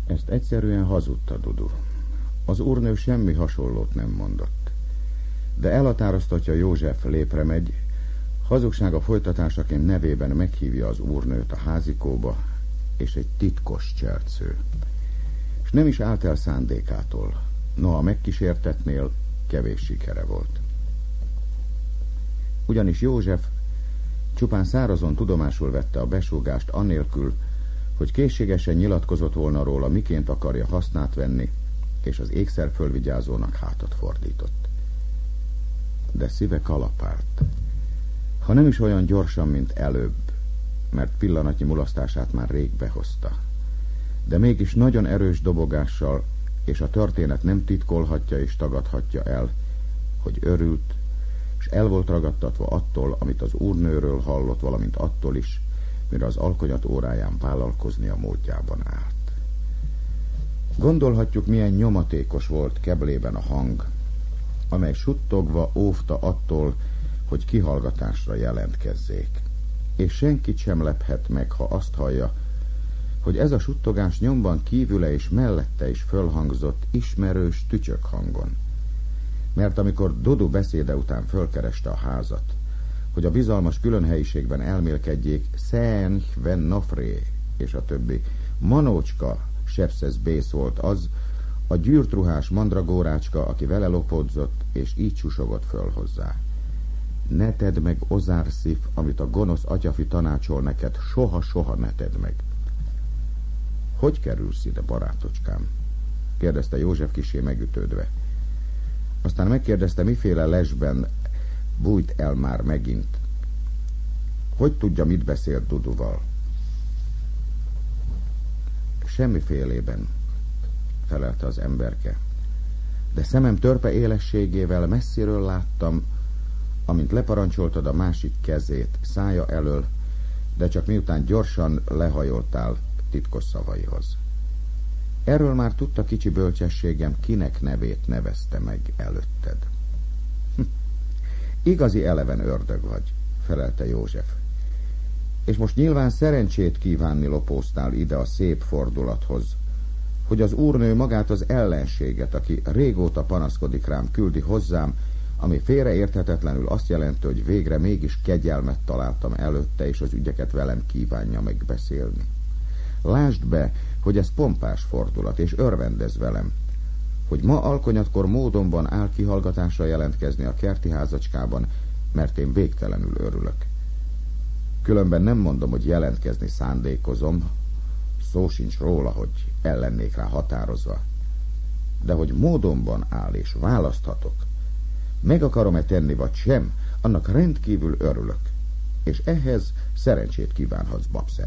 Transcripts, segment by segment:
Ezt egyszerűen hazudta Dudu. Az úrnő semmi hasonlót nem mondott. De elhatároztatja József lépre megy, hazugsága folytatásaként nevében meghívja az úrnőt a házikóba, és egy titkos cselcő. És nem is állt el szándékától, noha megkísértetnél kevés sikere volt. Ugyanis József csupán szárazon tudomásul vette a besúgást annélkül, hogy készségesen nyilatkozott volna róla, miként akarja hasznát venni, és az ékszerfölvigyázónak hátat fordított. De szíve kalapált. Ha nem is olyan gyorsan, mint előbb, mert pillanatnyi mulasztását már rég behozta, de mégis nagyon erős dobogással, és a történet nem titkolhatja és tagadhatja el, hogy örült, és el volt ragadtatva attól, amit az úrnőről hallott, valamint attól is, mire az alkonyat óráján vállalkozni a módjában állt. Gondolhatjuk, milyen nyomatékos volt keblében a hang, amely suttogva óvta attól, hogy kihallgatásra jelentkezzék. És senkit sem lephet meg, ha azt hallja, hogy ez a suttogás nyomban kívüle és mellette is fölhangzott ismerős tücsök hangon. Mert amikor Dudu beszéde után fölkereste a házat, hogy a bizalmas különhelyiségben elmélkedjék Szench Ven Nofré és a többi, Manócska Sepszesz Bész volt az, a gyűrtruhás mandragórácska, aki vele lopódzott, és így susogott föl hozzá. Ne tedd meg, Ozárszif, amit a gonosz atyafi tanácsol neked, soha-soha ne tedd meg. Hogy kerülsz ide, barátocskám? Kérdezte József kissé megütődve. Aztán megkérdezte, miféle lesben bújt el már megint. Hogy tudja, mit beszélt Duduval? Semmifélében, felelte az emberke. De szemem törpe élességével messziről láttam, amint leparancsoltad a másik kezét szája elől, de csak miután gyorsan lehajoltál titkos szavaihoz. Erről már tudta kicsi bölcsességem, kinek nevét nevezte meg előtted. Igazi eleven ördög vagy, felelte József. És most nyilván szerencsét kívánni lopóztál ide a szép fordulathoz, hogy az úrnő magát az ellenséget, aki régóta panaszkodik rám, küldi hozzám, ami félreérthetetlenül azt jelenti, hogy végre mégis kegyelmet találtam előtte, és az ügyeket velem kívánja megbeszélni. Lásd be, hogy ez pompás fordulat, és örvendez velem, hogy ma alkonyatkor módonban áll kihallgatásra jelentkezni a kerti házacskában, mert én végtelenül örülök. Különben nem mondom, hogy jelentkezni szándékozom, szó sincs róla, hogy ellennék rá határozva. De hogy módonban áll és választhatok, meg akarom-e tenni vagy sem, annak rendkívül örülök, és ehhez szerencsét kívánhatsz, babszem.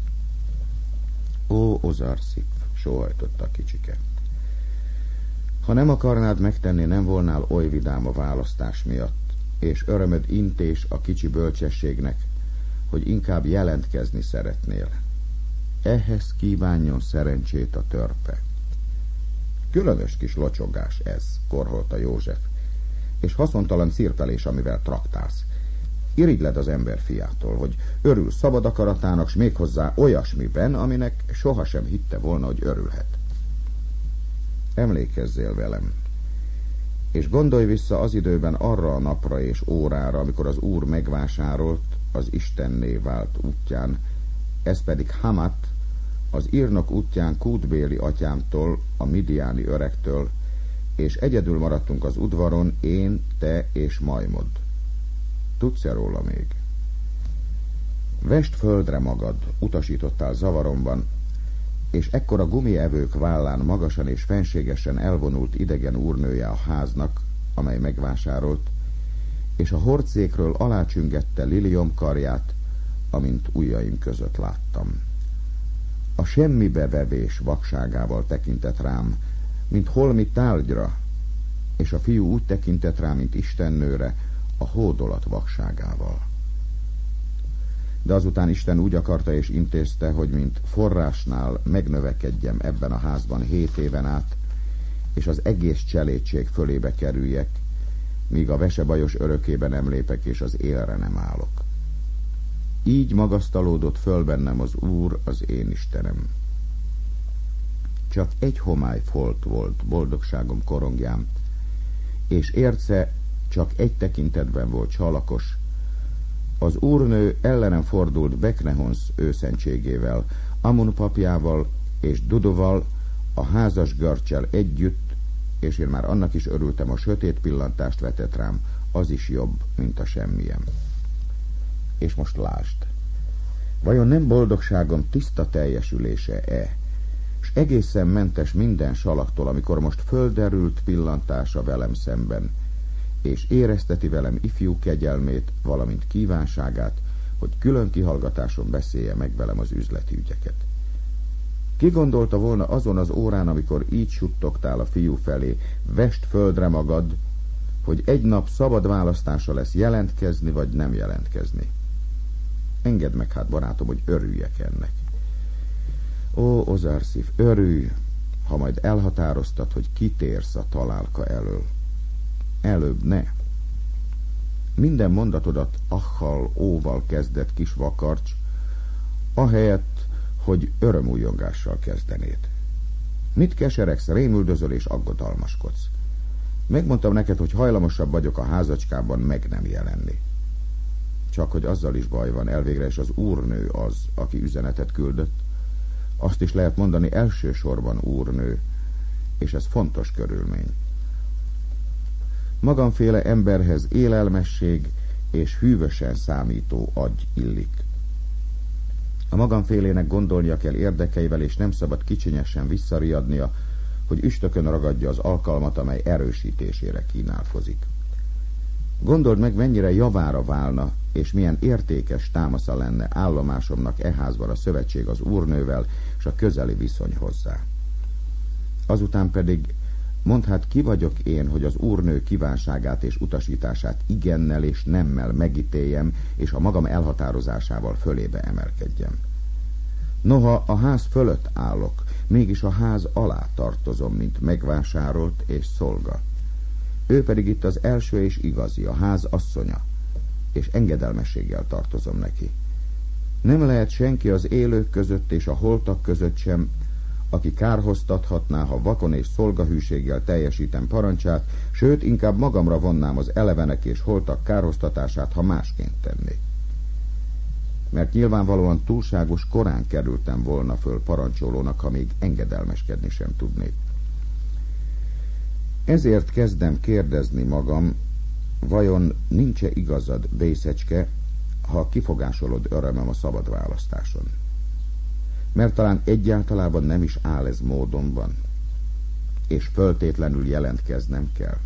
Ó, Ozárszif, sóhajtotta a kicsike. Ha nem akarnád megtenni, nem volnál oly vidám a választás miatt, és örömöd intés a kicsi bölcsességnek, hogy inkább jelentkezni szeretnél. Ehhez kívánjon szerencsét a törpe. Különös kis locsogás ez, korholta József, és haszontalan szirpelés, amivel traktálsz. Irigyled az ember fiától, hogy örül szabad akaratának, s méghozzá olyasmiben, aminek sohasem hitte volna, hogy örülhet. Emlékezzél velem, és gondolj vissza az időben arra a napra és órára, amikor az Úr megvásárolt az Istenné vált útján, ez pedig Hamat, az írnok útján Kútbéli atyámtól, a midiáni öregtől, és egyedül maradtunk az udvaron, én, te és majmod. Tudsz-e róla még? Vesd földre magad, utasítottál zavaromban, és ekkor a gumievők vállán magasan és fenségesen elvonult idegen úrnője a háznak, amely megvásárolt, és a hordszékről alácsüngette liliom karját, amint ujjaim között láttam. A semmibe vevés vakságával tekintett rám, mint holmi tárgyra, és a fiú úgy tekintett rá, mint istennőre, a hódolat vakságával. De azután Isten úgy akarta és intézte, hogy mint forrásnál megnövekedjem ebben a házban 7 éven át, és az egész cselédség fölébe kerüljek, míg a vesebajos örökében nem lépek, és az élre nem állok. Így magasztalódott föl bennem az Úr, az én Istenem. csak egy homály folt volt boldogságom korongjám, és érce csak egy tekintetben volt csalakos. Az úrnő ellenem fordult Beknehonsz őszentségével, Amun papjával és Dudoval, a házas görccsel együtt, és én már annak is örültem, a sötét pillantást vetett rám, az is jobb, mint a semmilyen. És most lásd, vajon nem boldogságom tiszta teljesülése-e, s egészen mentes minden salaktól, amikor most földerült pillantása velem szemben, és érezteti velem ifjú kegyelmét, valamint kívánságát, hogy külön kihallgatáson beszélje meg velem az üzleti ügyeket. Ki gondolta volna azon az órán, amikor így suttogtál a fiú felé, vesd földre magad, hogy egy nap szabad választása lesz jelentkezni vagy nem jelentkezni. Engedd meg hát, barátom, hogy örüljek ennek. Ó, Ozársziv, örülj, ha majd elhatároztad, hogy kitérsz a találka elől. Előbb ne. Minden mondatodat ahhal, óval kezdett kis vakarcs, ahelyett, hogy örömújongással kezdenéd. Mit keseregsz, rémüldözöl és aggodalmaskodsz? Megmondtam neked, hogy hajlamosabb vagyok a házacskában meg nem jelenni. Csak hogy azzal is baj van, elvégre is az úrnő az, aki üzenetet küldött. Azt is lehet mondani, elsősorban úrnő, és ez fontos körülmény. Magamféle emberhez élelmesség és hűvösen számító agy illik. A magamfélének gondolnia kell érdekeivel, és nem szabad kicsinyesen visszariadnia, hogy üstökön ragadja az alkalmat, amely erősítésére kínálkozik. Gondold meg, mennyire javára válna, és milyen értékes támasza lenne állomásomnak e házban a szövetség az úrnővel, és a közeli viszony hozzá. Azután pedig mondd hát, ki vagyok én, hogy az úrnő kívánságát és utasítását igennel és nemmel megítéljem, és a magam elhatározásával fölébe emelkedjem. Noha a ház fölött állok, mégis a ház alá tartozom, mint megvásárolt és szolga. Ő pedig itt az első és igazi, a ház asszonya, és engedelmességgel tartozom neki. Nem lehet senki az élők között és a holtak között sem, aki kárhoztathatná, ha vakon és szolgahűséggel teljesítem parancsát, sőt, inkább magamra vonnám az elevenek és holtak kárhoztatását, ha másként tennék. Mert nyilvánvalóan túlságos korán kerültem volna föl parancsolónak, ha még engedelmeskedni sem tudnék. Ezért kezdem kérdezni magam, vajon nincs-e igazad, Bészecske, ha kifogásolod örömöm a szabad választáson? Mert talán egyáltalában nem is áll ez módonban, és föltétlenül jelentkeznem kell.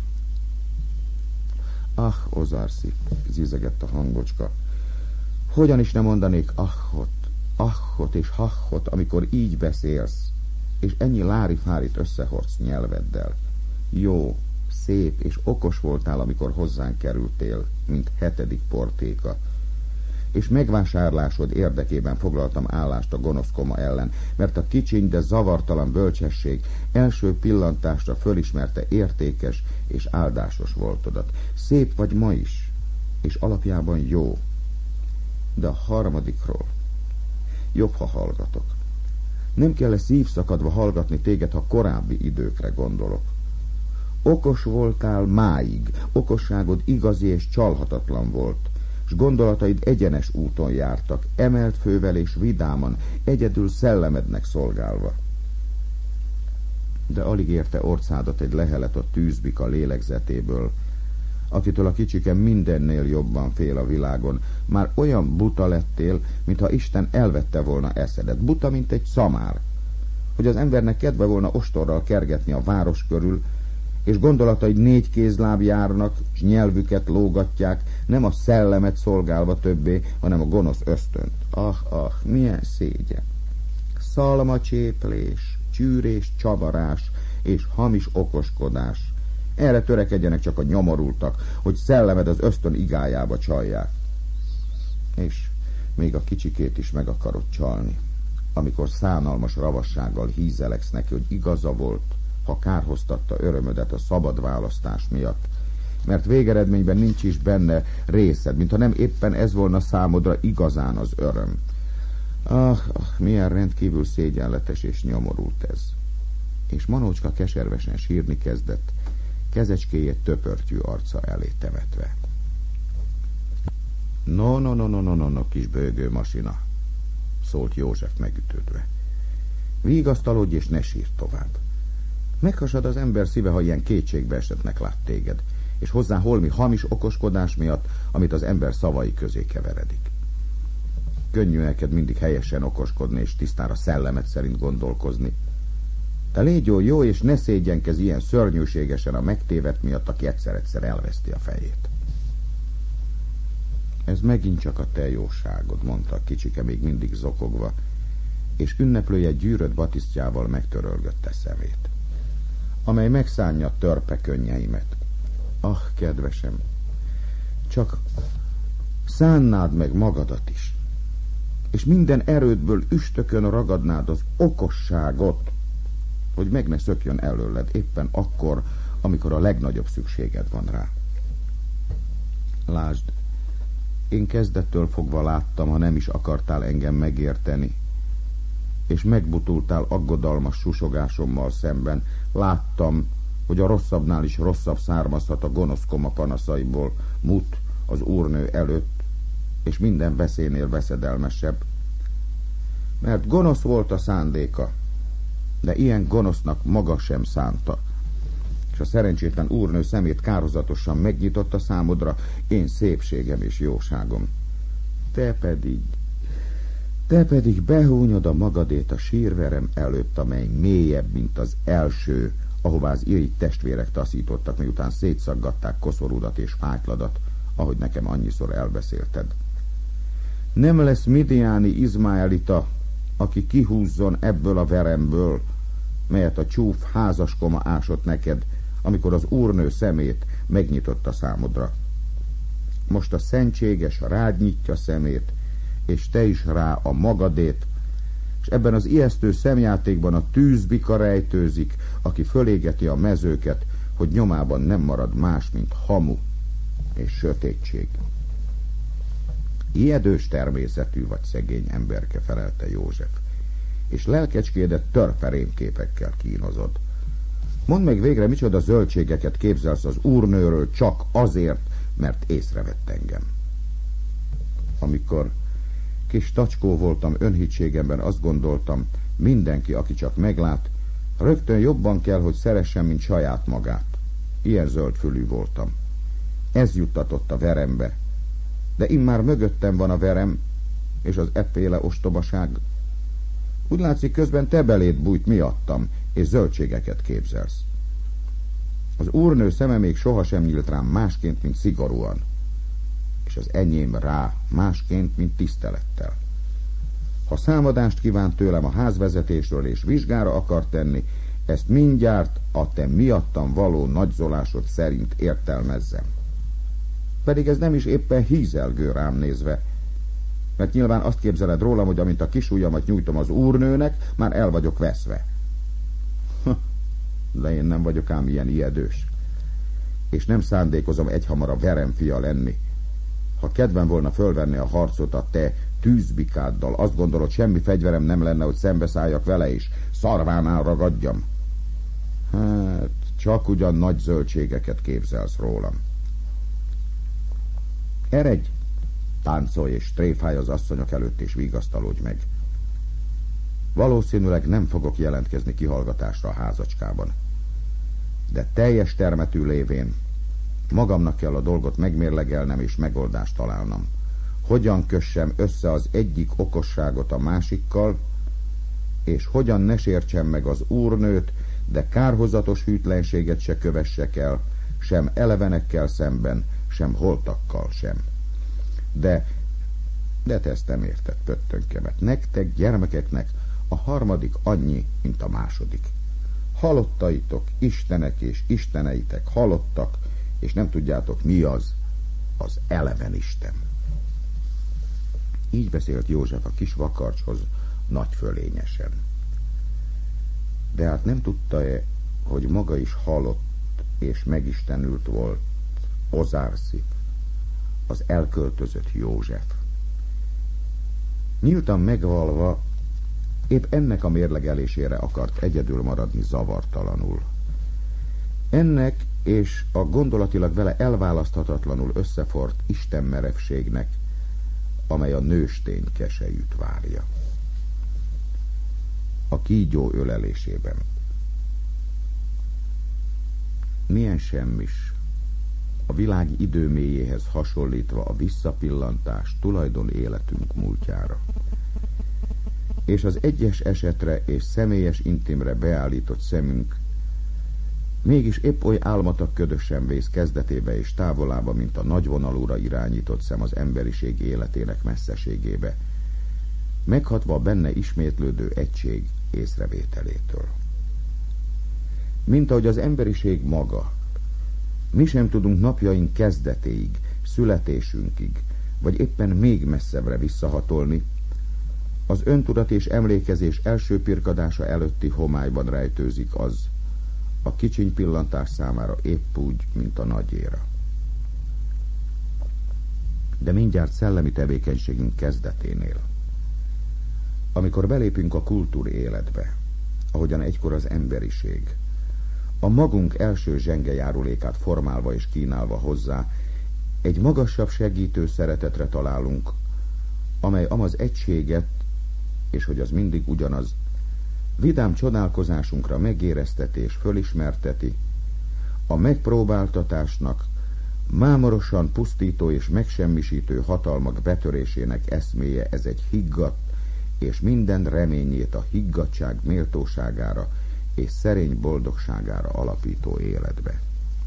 Ah, Ozársziv, zizegett a hangocska, hogyan is ne mondanék ahhot és hahhot, amikor így beszélsz, és ennyi lári-fárit összehordsz nyelveddel. Jó, szép és okos voltál, amikor hozzánk kerültél, mint 7. portéka, és megvásárlásod érdekében foglaltam állást a gonosz koma ellen, mert a kicsiny, de zavartalan bölcsesség első pillantásra fölismerte értékes és áldásos voltodat. Szép vagy ma is, és alapjában jó. De a harmadikról jobb, ha hallgatok. Nem kell szívszakadva hallgatni téged, ha korábbi időkre gondolok. Okos voltál máig, okosságod igazi és csalhatatlan volt, s gondolataid egyenes úton jártak, emelt fővel és vidáman, egyedül szellemednek szolgálva. De alig érte orcádat egy lehelet a tűzbika lélegzetéből, akitől a kicsike mindennél jobban fél a világon. Már olyan buta lettél, mintha Isten elvette volna eszedet. Buta, mint egy szamár, hogy az embernek kedve volna ostorral kergetni a város körül, és gondolataid 4 kézláb járnak, s nyelvüket lógatják, nem a szellemet szolgálva többé, hanem a gonosz ösztönt. Milyen szégyen! Szalmacséplés, csűrés, csavarás és hamis okoskodás. Erre törekedjenek csak a nyomorultak, hogy szellemed az ösztön igájába csalják. És még a kicsikét is meg akarod csalni, amikor szánalmas ravassággal hízeleksz neki, hogy igaza volt, ha kárhoztatta örömödet a szabad választás miatt, mert végeredményben nincs is benne részed, mintha nem éppen ez volna számodra igazán az öröm. Milyen rendkívül szégyenletes és nyomorult ez. és Manócska keservesen sírni kezdett, kezecskéjét töpörtyű arca elé temetve. No, kis bőgő masina, szólt József megütődve. Vigasztalodj és ne sír tovább. Meghasad az ember szíve, ha ilyen kétségbe esetnek lát téged, és hozzá holmi hamis okoskodás miatt, amit az ember szavai közé keveredik. Könnyű neked mindig helyesen okoskodni, és tisztára szellemet szerint gondolkozni. Te légy jó, és ne szégyenkezz ilyen szörnyűségesen a megtévedt miatt, aki egyszer elveszti a fejét. Ez megint csak a te jóságod, mondta a kicsike még mindig zokogva, és ünneplője gyűrött batisztjával megtörölgötte szemét, amely megszánja törpe könnyeimet. Ah, kedvesem, csak szánnád meg magadat is, és minden erődből üstökön ragadnád az okosságot, hogy meg ne szökjön előled éppen akkor, amikor a legnagyobb szükséged van rá. Lásd, én kezdettől fogva láttam, ha nem is akartál engem megérteni, és megbutultál aggodalmas susogásommal szemben. Láttam, hogy a rosszabbnál is rosszabb származhat a gonosz koma panaszaiból, Mut az úrnő előtt, és minden veszélynél veszedelmesebb. Mert gonosz volt a szándéka, de ilyen gonosznak maga sem szánta, és a szerencsétlen úrnő szemét kárhozatosan megnyitotta számodra én szépségem és jóságom. Te pedig behúnyod a magadét a sírverem előtt, amely mélyebb, mint az első, ahová az irigy testvérek taszítottak, miután szétszaggatták koszorúdat és fájtladat, ahogy nekem annyiszor elbeszélted. Nem lesz midiáni izmaelita, aki kihúzzon ebből a veremből, melyet a csúf házaskoma ásott neked, amikor az úrnő szemét megnyitotta számodra. Most a szentséges rád nyitja szemét, és te is rá a magadét, és ebben az ijesztő szemjátékban a tűzbika rejtőzik, aki fölégeti a mezőket, hogy nyomában nem marad más, mint hamu és sötétség. Ijedős természetű vagy szegény emberke, felelte József, és lelkecskédet törpe rémképekkel kínozod. Mondd meg végre, micsoda zöldségeket képzelsz az úrnőről csak azért, mert észrevett engem. Amikor kis tacskó voltam önhitségemben, azt gondoltam, mindenki, aki csak meglát, rögtön jobban kell, hogy szeressen, mint saját magát. Ilyen zöldfülű voltam. Ez juttatott a verembe. De immár mögöttem van a verem, és az efféle ostobaság. Úgy látszik, közben te beléd bújt miattam, és zöldségeket képzelsz. Az úrnő szeme még sohasem nyílt rám másként, mint szigorúan, és az enyém rá másként, mint tisztelettel. Ha számadást kíván tőlem a házvezetésről és vizsgára akar tenni, ezt mindjárt a te miattam való nagyzolásod szerint értelmezzem. Pedig ez nem is éppen hízelgő rám nézve, mert nyilván azt képzeled rólam, hogy amint a kisujjamat nyújtom az úrnőnek, már el vagyok veszve. De én nem vagyok ám ilyen ijedős, és nem szándékozom egyhamar a verem fia lenni. Ha kedvem volna fölvenni a harcot a te tűzbikáddal, azt gondolod, semmi fegyverem nem lenne, hogy szembeszálljak vele, és szarvánál ragadjam? Hát, csak ugyan nagy zöldségeket képzelsz rólam. Eredj, táncolj és tréfálj az asszonyok előtt, és vigasztalódj meg. Valószínűleg nem fogok jelentkezni kihallgatásra a házacskában. De teljes termetű lévén magamnak kell a dolgot megmérlegelnem és megoldást találnom. Hogyan kössem össze az egyik okosságot a másikkal, és hogyan ne sértsem meg az úrnőt, de kárhozatos hűtlenséget se kövessek el, sem elevenekkel szemben, sem holtakkal sem. De te ezt nem érted, pöttönkemet. Nektek, gyermekeknek a harmadik annyi, mint a második. Halottaitok, istenek és isteneitek halottak, és nem tudjátok, mi az eleven Isten. Így beszélt József a kis vakarcshoz nagy fölényesen. De hát nem tudta-e, hogy maga is halott és megistenült volt Ozárszip, az elköltözött József. Nyíltan megvalva, épp ennek a mérlegelésére akart egyedül maradni zavartalanul. Ennek és a gondolatilag vele elválaszthatatlanul összefort istenmerevségnek, amely a nőstény keselyűt várja. A kígyó ölelésében. Milyen semmis, a világ időmélyéhez hasonlítva a visszapillantás tulajdon életünk múltjára. És az egyes esetre és személyes intimre beállított szemünk mégis épp oly álmatak ködösen vész kezdetébe és távolába, mint a nagyvonalúra irányított szem az emberiség életének messzeségébe, meghatva a benne ismétlődő egység észrevételétől. Mint ahogy az emberiség maga, mi sem tudunk napjaink kezdetéig, születésünkig, vagy éppen még messzebbre visszahatolni, az öntudat és emlékezés első pirkadása előtti homályban rejtőzik az, a kicsiny pillantás számára épp úgy, mint a nagyéra. De mindjárt szellemi tevékenységünk kezdeténél, amikor belépünk a kultúr életbe, ahogyan egykor az emberiség, a magunk első zsengejárulékát formálva és kínálva hozzá, egy magasabb segítő szeretetre találunk, amely amaz egységet, és hogy az mindig ugyanaz, vidám csodálkozásunkra megérezteti és fölismerteti, a megpróbáltatásnak, mámorosan pusztító és megsemmisítő hatalmak betörésének eszméje, ez egy higgadt, és minden reményét a higgadtság méltóságára és szerény boldogságára alapító életbe.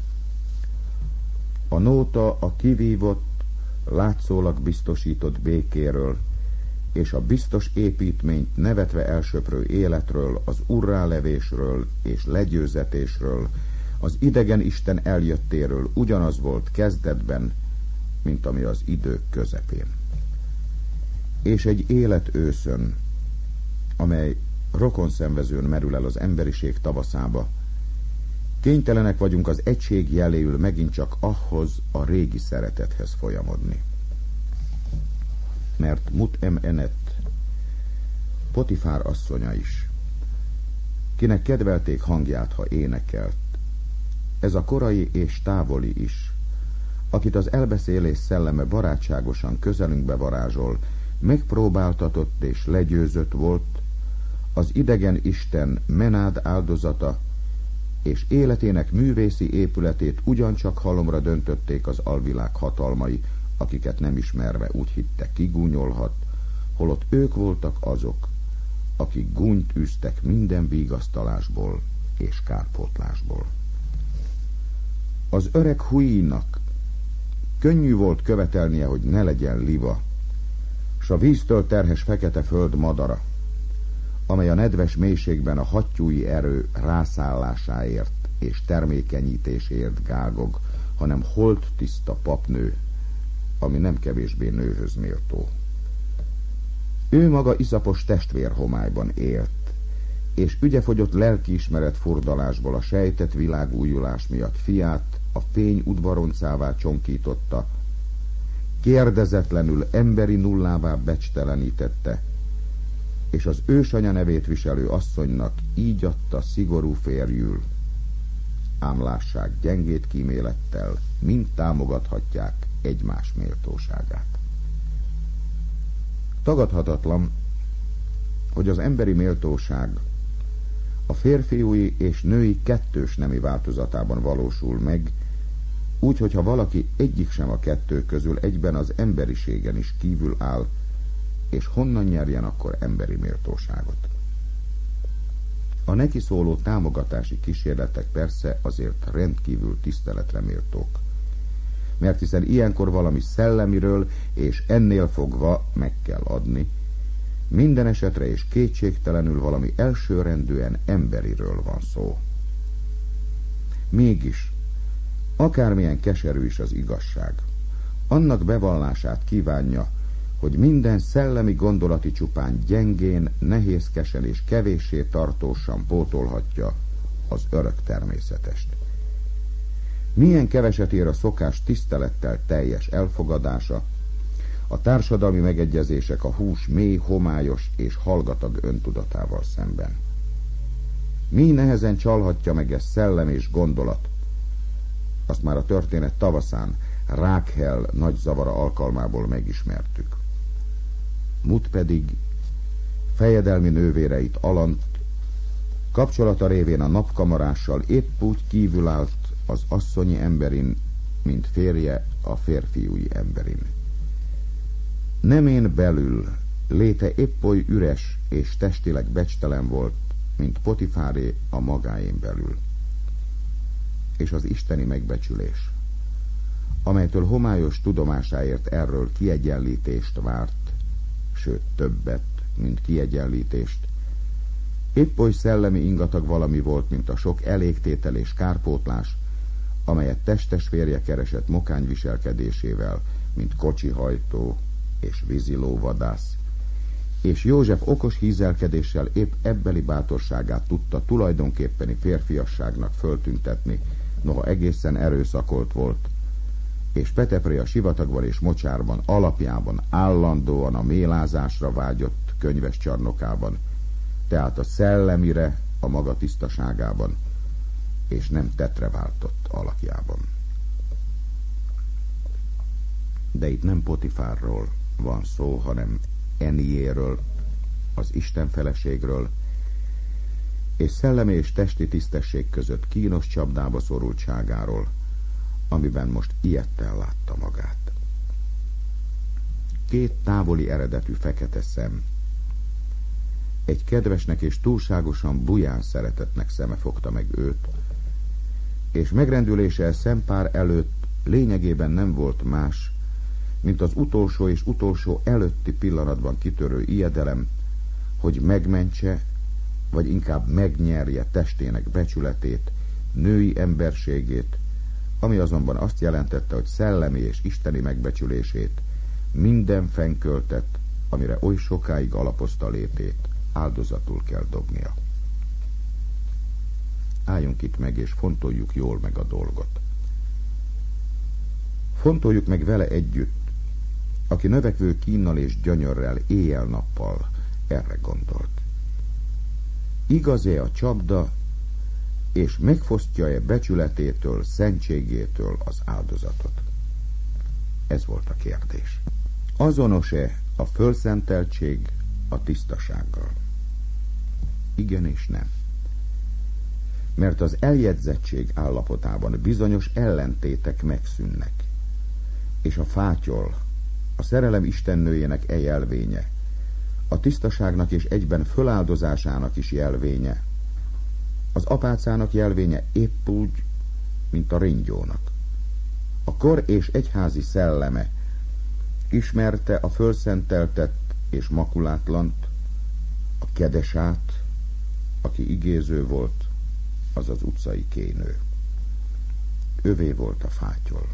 A nóta a kivívott, látszólag biztosított békéről, és a biztos építményt nevetve elsöprő életről, az urrálevésről és legyőzetésről, az idegen Isten eljöttéről ugyanaz volt kezdetben, mint ami az idők közepén. És egy élet őszön, amely rokonszenvezőn merül el az emberiség tavaszába, kénytelenek vagyunk az egység jeléül megint csak ahhoz a régi szeretethez folyamodni. Mert Mut Enet, Potifár asszonya is, kinek kedvelték hangját, ha énekelt, ez a korai és távoli is, akit az elbeszélés szelleme barátságosan közelünkbe varázsol, megpróbáltatott és legyőzött volt, az idegen Isten Menád áldozata, és életének művészi épületét ugyancsak halomra döntötték az alvilág hatalmai, akiket nem ismerve úgy hitte kigúnyolhat, holott ők voltak azok, akik gúnyt űztek minden vigasztalásból és kárpótlásból. Az öreg Huínak könnyű volt követelnie, hogy ne legyen liva, s a víztől terhes fekete föld madara, amely a nedves mélységben a hattyúi erő rászállásáért és termékenyítéséért gágog, hanem holt tiszta papnő, ami nem kevésbé nőhöz méltó. Ő maga iszapos testvérhomályban élt, és ügyefogyott lelkiismeret furdalásból a sejtett világújulás miatt fiát a fény udvaroncává csonkította, kérdezetlenül emberi nullává becstelenítette, és az ősanya nevét viselő asszonynak így adta szigorú férjül. Ám lássák, gyengét kímélettel mind támogathatják egymás méltóságát. Tagadhatatlan, hogy az emberi méltóság a férfiúi és női kettős nemi változatában valósul meg, úgy, hogyha valaki egyik sem a kettő közül egyben az emberiségen is kívül áll, és honnan nyerjen akkor emberi méltóságot. A neki szóló támogatási kísérletek persze azért rendkívül tiszteletre méltók, mert hiszen ilyenkor valami szellemiről és ennél fogva meg kell adni, minden esetre és kétségtelenül valami elsőrendűen emberiről van szó. Mégis, akármilyen keserű is az igazság, annak bevallását kívánja, hogy minden szellemi gondolati csupán gyengén, nehézkesen és kevéssé tartósan pótolhatja az örök természetest. Milyen keveset ér a szokás tisztelettel teljes elfogadása, a társadalmi megegyezések a hús mély, homályos és hallgatag öntudatával szemben. Mi nehezen csalhatja meg ezt szellem és gondolat? Azt már a történet tavaszán Rákhel nagy zavara alkalmából megismertük. Mut pedig fejedelmi nővéreit Alant kapcsolata révén a napkamarással épp úgy kívül állt az asszonyi emberin, mint férje a férfiúi emberin. Nemén belül léte épp oly üres és testileg becstelen volt, mint Potifáré a magáén belül. És az isteni megbecsülés, amelytől homályos tudomásáért erről kiegyenlítést várt, sőt többet, mint kiegyenlítést, épp oly szellemi ingatag valami volt, mint a sok elégtétel és kárpótlás, amelyet testes férje keresett mokány viselkedésével, mint kocsihajtó és vízilóvadász, és József okos hízelkedéssel épp ebbeli bátorságát tudta tulajdonképpeni férfiasságnak föltüntetni, noha egészen erőszakolt volt, és Petepre a sivatagban és mocsárban alapjában állandóan a mélázásra vágyott könyves csarnokában, tehát a szellemire a maga tisztaságában, és nem tetre váltott alakjában. De itt nem Potifárról van szó, hanem Eniéről, az Isten feleségről, és szellemi és testi tisztesség között kínos csapdába szorultságáról, amiben most ilyettel látta magát. Két távoli eredetű fekete szem, egy kedvesnek és túlságosan buján szeretetnek szeme fogta meg őt, és megrendülése szempár előtt lényegében nem volt más, mint az utolsó és utolsó előtti pillanatban kitörő ijedelem, hogy megmentse, vagy inkább megnyerje testének becsületét, női emberségét, ami azonban azt jelentette, hogy szellemi és isteni megbecsülését, minden fennköltet, amire oly sokáig alapozta létét, áldozatul kell dobnia. Álljunk itt meg, és fontoljuk jól meg a dolgot. Fontoljuk meg vele együtt, aki növekvő kínnal és gyönyörrel éjjel-nappal erre gondolt. Igaz-e a csapda, és megfosztja-e becsületétől, szentségétől az áldozatot? Ez volt a kérdés. Azonos-e a fölszenteltség a tisztasággal? Igen és nem. Mert az eljegyzettség állapotában bizonyos ellentétek megszűnnek, és a fátyol, a szerelem istennőjének jelvénye, a tisztaságnak és egyben föláldozásának is jelvénye, az apácának jelvénye épp úgy, mint a ringyónak. A kor és egyházi szelleme ismerte a fölszenteltett és makulátlant, a kedesát, aki igéző volt, az az utcai kénő. Övé volt a fátyol.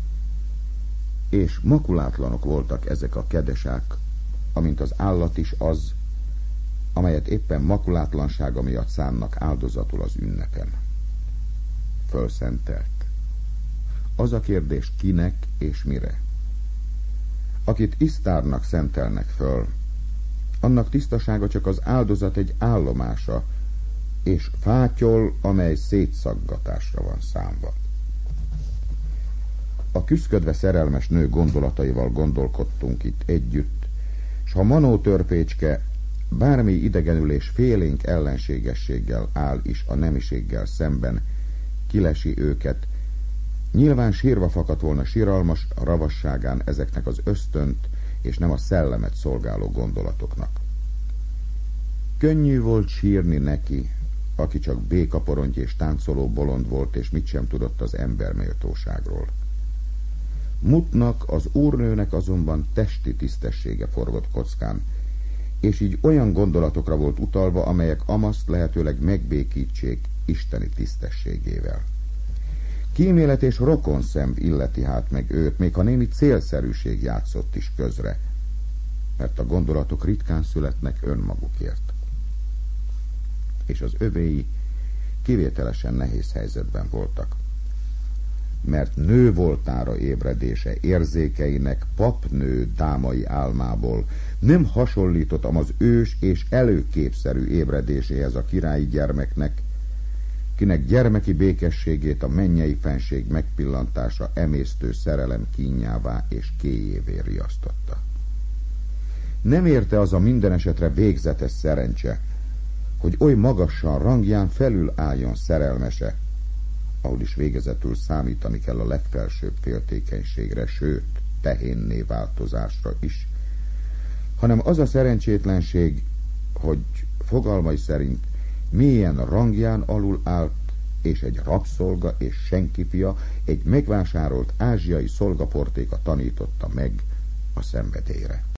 És makulátlanok voltak ezek a kedesák, amint az állat is az, amelyet éppen makulátlansága miatt szánnak áldozatul az ünnepen. Fölszentelt. Az a kérdés, kinek és mire. Akit Isztárnak szentelnek föl, annak tisztasága csak az áldozat egy állomása, és fátyol, amely szétszaggatásra van számva. A küszködve szerelmes nő gondolataival gondolkodtunk itt együtt, s ha Manó törpécske bármi idegenülés félénk ellenségességgel áll is a nemiséggel szemben, kilesi őket, nyilván sírva fakadt volna siralmas ravasságán ezeknek az ösztönt és nem a szellemet szolgáló gondolatoknak. Könnyű volt sírni neki, aki csak békaporonty és táncoló bolond volt, és mit sem tudott az ember méltóságról. Mutnak, az úrnőnek azonban testi tisztessége forgott kockán, és így olyan gondolatokra volt utalva, amelyek Amaszt lehetőleg megbékítsék isteni tisztességével. Kímélet és rokonszem illeti hát meg őt, még ha némi célszerűség játszott is közre, mert a gondolatok ritkán születnek önmagukért. És az övéi kivételesen nehéz helyzetben voltak. mert nő voltára ébredése érzékeinek papnő dámai álmából nem hasonlított az ős és előképszerű ébredéséhez a királyi gyermeknek, kinek gyermeki békességét a mennyei fenség megpillantása emésztő szerelem kínjává és kéjévé riasztotta. Nem érte az a minden esetre végzetes szerencse, hogy oly magassan rangján felül álljon szerelmese, ahol is végezetül számítani kell a legfelsőbb féltékenységre, sőt, tehénné változásra is, hanem az a szerencsétlenség, hogy fogalmai szerint mélyen rangján alul állt, és egy rabszolga és senkifia, egy megvásárolt ázsiai szolgaportéka tanította meg a szenvedélyre.